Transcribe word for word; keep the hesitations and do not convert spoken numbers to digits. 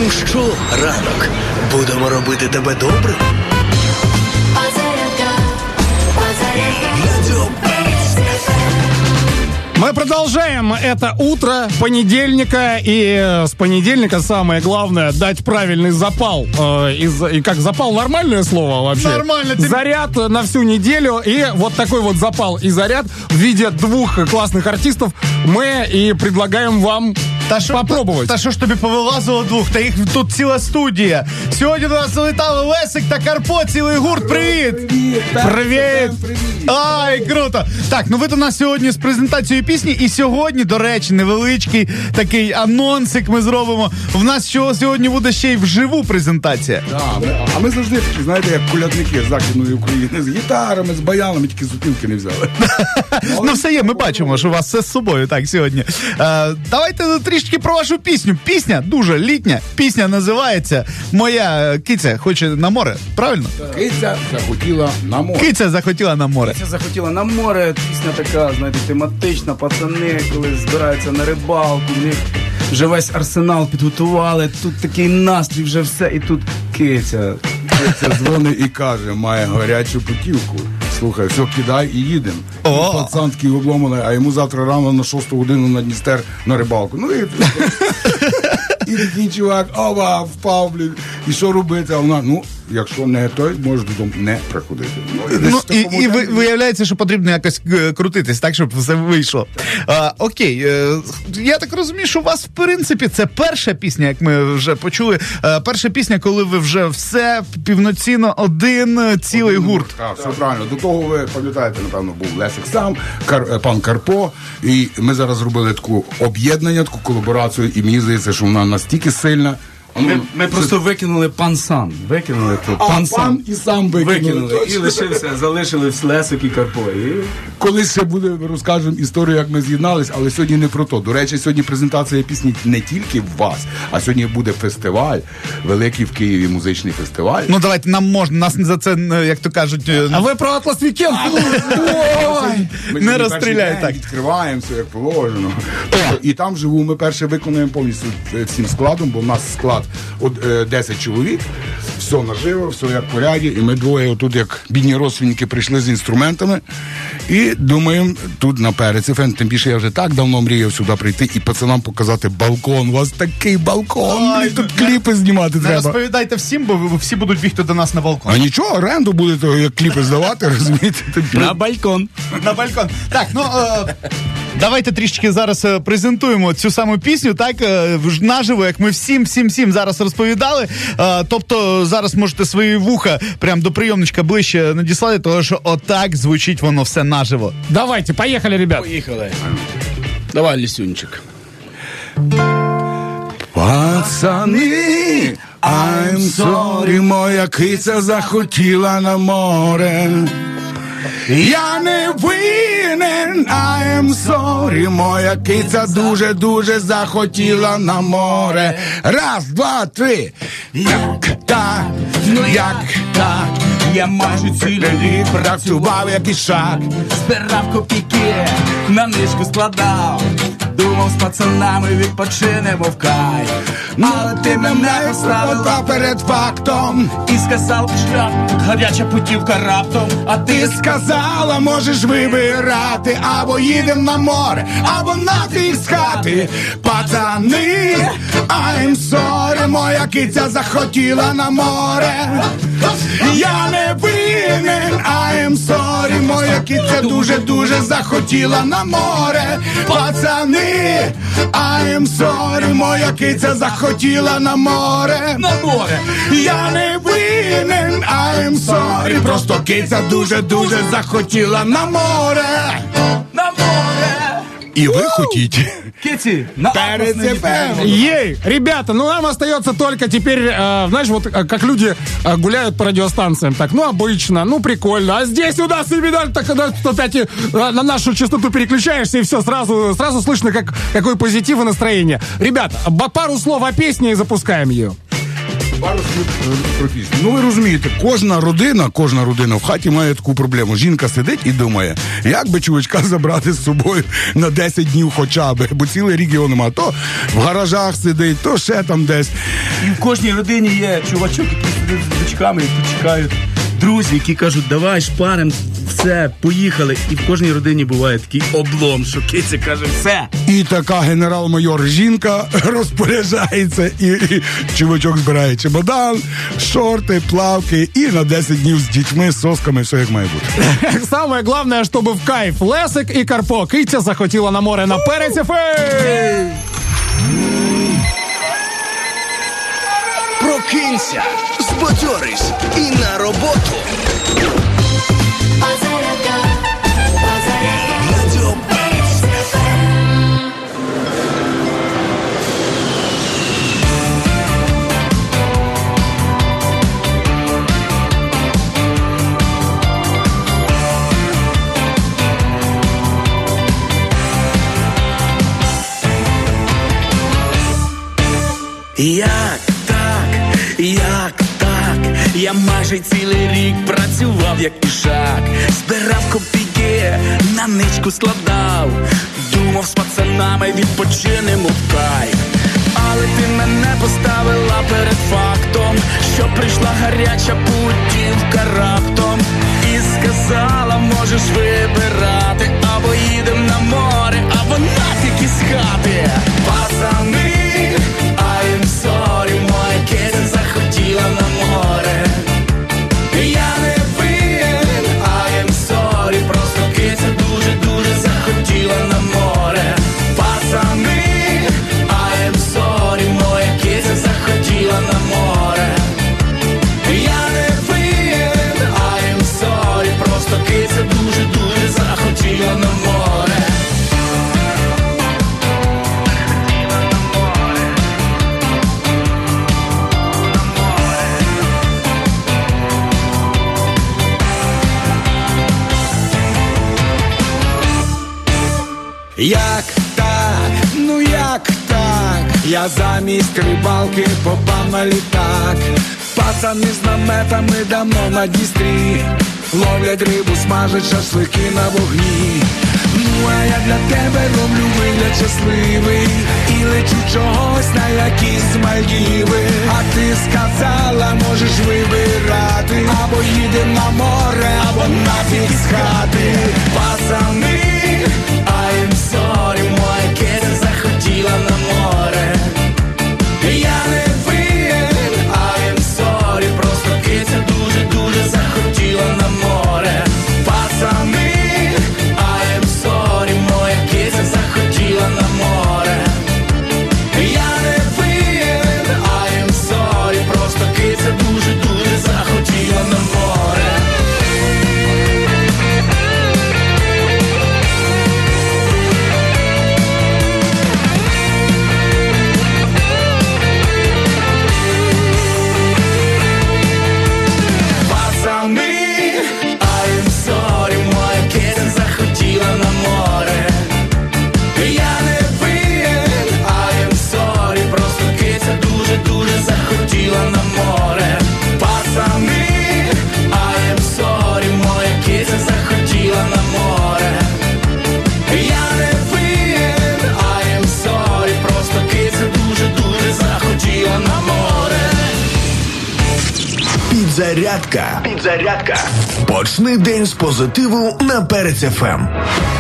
Ну що, ранок, будемо робити тебе добрим? Мы продолжаем это утро понедельника, и с понедельника самое главное дать правильный запал. Э, из, и как запал нормальное слово вообще? Нормально. Ты... Заряд на всю неделю, и вот такой вот запал и заряд в виде двух классных артистов мы и предлагаем вам Та що, попробувати. Та що ж тобі повилазило двох? Та їх тут ціла студія. Сьогодні до нас завітали Лесик та Карпо, цілий гурт. Привіт! Привіт! Привіт! Ай, круто! Так, ну ви до нас сьогодні з презентацією пісні, і сьогодні, до речі, невеличкий такий анонсик ми зробимо. В нас що сьогодні буде ще й вживу презентація. Да, ми, а ми завжди такі, знаєте, як колядники з Західної України, з гітарами, з баянами, тільки зупинки не взяли. Ну все є, ми бачимо, що у вас все з собою так сьогодні. Е, давайте трішки про вашу пісню. Пісня дуже літня. Пісня називається «Моя киця хоче на море». Правильно? Киця захотіла на море. Киця захотіла на море. Киця захотіла на море. Пісня така, знаєте, тематична. Пацани, коли збираються на рибалку, в них вже весь арсенал підготували. Тут такий настрій, вже все. І тут киця. Киця дзвонить і каже, має гарячу путівку. Слухай, все, кидай і їдемо. О! І пацан такий обломаний, а йому завтра рано на шосту годину на Дністер на рибалку. Ну і... І такий чувак, ова, впав, блін. І що робити? А вона, ну, якщо не той, можеш додому не приходити. Ну, і, Ну, і, і ви- виявляється, що потрібно якось е, крутитись, так, щоб все вийшло. А, окей, е, я так розумію, що у вас, в принципі, це перша пісня, як ми вже почули. Е, перша пісня, коли ви вже все півноцінно один е, цілий гурт. Так, все правильно. До того, ви пам'ятаєте, напевно, був Лесик сам, Кар, е, пан Карпо. І ми зараз зробили таку об'єднання, таку колаборацію, і мені здається, що вона настільки сильна. А ну, Ми, ми це- просто викинули пан сам. Викинули тут. А, Пан пан сам. і сам викинули. Викинули. І Точно. лишився, залишили Лесик і Карпо. І... Колись ще буде, розкажемо історію, як ми з'єднались, але сьогодні не про то. До речі, сьогодні презентація пісні не тільки в вас, а сьогодні буде фестиваль, великий в Києві музичний фестиваль. Ну, давайте, нам можна, нас за це, е, як то кажуть, е, А ви про Атлас Вікенд? ой, Ми не сьогодні розстріляй перший день так. відкриваємо все як положено. І там живу, ми перше виконуємо повністю е, всім складом, бо в нас склад от, е, десять чоловік, все наживо, все як в поряді, і ми двоє отут, як бідні родственники, прийшли з інструментами і думаємо, тут на переці фен, тим більше я вже так давно мріяв сюди прийти і пацанам показати балкон. У вас такий балкон, Ой, блін, тут кліпи знімати Не треба. розповідайте всім, бо ви- всі будуть бігти до нас на балкон. А нічого, оренду будете, як кліпи здавати, розумієте? Тобі. На балкон. На балкон. Так, ну е, давайте трішки зараз е, презентуємо цю саму пісню, так е, в- наживо, як ми всім, всім, всім зараз розповідали. Е, тобто зараз можете свої вуха прям до прийомничка ближче надіслати, тому що отак звучить воно все наживо. Давайте, поехали, ребят. Поїхали. Давай, Лісюнчик. Пацани, I'm sorry, моя киця захотіла на море. Я не винен, I'm sorry, моя киця дуже-дуже захотіла на море. Раз, два, три. Як так, як так, Я майже цілий рік працював як ішак. збирав копійки, на нишку складав. Думав, з пацанами відпочинемо в кайф. Але ти мене поставила Та перед фактом. і сказав, що гаряча путівка раптом. А Ти ти сказала, можеш вибирати, або їдем на море, або нафіг з хати. Пацани, I'm sorry, моя киця захотіла на море. Я не винен, I'm sorry, моя киця дуже-дуже захотіла на море. Пацани, I'm sorry, моя киця захотіла на море. на море. Я не винен, I'm sorry, просто киця дуже-дуже захотіла на море. На море. І ви хотіть. Киті, на Перед Атлас ефем. Ей, ребята, ну нам остается только теперь, э, знаешь, вот э, как люди э, гуляют по радиостанциям, так, ну обычно, ну прикольно, а здесь у нас именно так, когда опять э, на нашу частоту переключаешься и все, сразу, сразу слышно, как, какой позитив и настроение. Ребята, б- пару слов о песне и запускаем ее. Пару слів про пісню. Ну ви розумієте, кожна родина, кожна родина в хаті має таку проблему. Жінка сидить і думає, як би чувачка забрати з собою на десять днів хоча б, бо цілий рік його нема. То в гаражах сидить, то ще там десь. І в кожній родині є чувачок, який сидить з дочками, які чекають друзі, які кажуть, давай шпарим, все, поїхали. І в кожній родині буває такий облом, що киця каже, все. І така генерал-майор жінка розпоряджається, і, і чувачок збирає чемодан, шорти, плавки і на десять днів з дітьми, з сосками, все як має бути. Самое главное, чтобы в кайф. Лесик і Карпо. Киця захотіла на море на Перець еф ем. Прокинься, збадьорись і на роботу. Радіо Перець еф ем. Як так, як так, я майже цілий рік працював як ішак, збирав копійки, на ничку складав, думав з пацанами відпочинемо в кайф. Але ти мене поставила перед фактом, що прийшла гаряча путівка раптом і сказала, можеш вибирати, або їдем на море, або нафіг із хати. Пацани, I'm sorry, моя киця захотіла на море. Я не винен, I'm sorry, просто киця дуже-дуже захотіла на море. Пацани, I'm sorry, моя киця захотіла на море. Я не винен, I'm sorry, просто киця дуже-дуже захотіла на море. Як так, ну як так, я замість рибалки попав на літак. Пацани з наметами давно на Дністрі, ловлять рибу, смажать шашлики на вогні. Ну а я для тебе роблю вигляд щасливий і лечу чогось на якісь Мальдіви. А ти сказала, можеш вибирати, або їдем на море, або нафіг з хати. Пацани, I'm sorry, моя киця захотіла на море. Я не винен, I'm sorry, просто киця дуже-дуже захотіла на море. Пацани, I'm sorry, моя киця захотіла на море. Я не винен, I'm sorry, просто киця дуже-дуже захотіла на море. I'm sorry, моя киця захотіла на море. Я не винен, I'm sorry, просто киця дуже-дуже захотіла на море. Пацани, I'm sorry, моя киця захотіла на море. Я не винен, I'm sorry, просто киця дуже-дуже захотіла на море. Підзарядка. Підзарядка. Почни день з позитиву на Перець еф ем.